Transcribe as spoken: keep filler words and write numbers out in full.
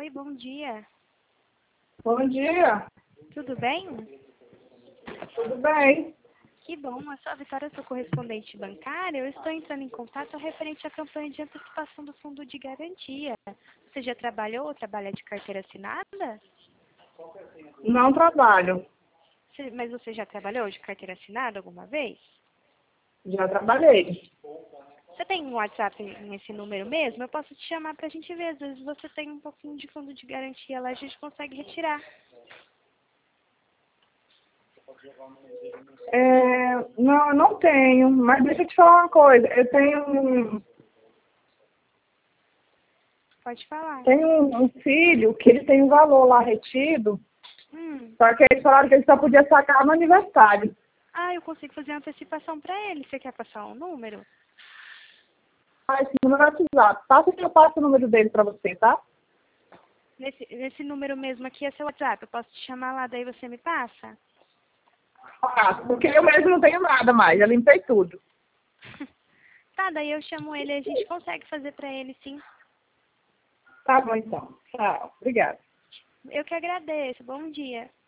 Oi, bom dia. Bom dia, Tudo bem? tudo bem? Que bom, eu sou a Vitória, sou correspondente bancária. Eu estou entrando em contato referente à campanha de antecipação do fundo de garantia. Você já trabalhou ou trabalha de carteira assinada? Não trabalho, Você- Mas você já trabalhou de carteira assinada alguma vez? já trabalhei. Você tem um WhatsApp nesse número mesmo? Eu posso te chamar para a gente ver. Às vezes você tem um pouquinho de fundo de garantia lá, a gente consegue retirar. É, não, eu não tenho, mas deixa eu te falar uma coisa. Eu tenho um, Pode falar. tenho um um filho que ele tem um valor lá retido, Hum. só que eles falaram que ele só podia sacar no aniversário. Ah, eu consigo fazer uma antecipação para ele. Você quer passar um número? Ah, esse número é WhatsApp. Passa que eu passo o número dele para você, tá? Nesse, nesse número mesmo aqui é seu WhatsApp. Eu posso te chamar lá, daí você me passa? Ah, porque eu mesmo não tenho nada mais, eu limpei tudo. Tá, daí eu chamo ele e a gente consegue fazer pra ele, sim. Tá bom então. Tchau. Obrigada. Eu que agradeço. Bom dia.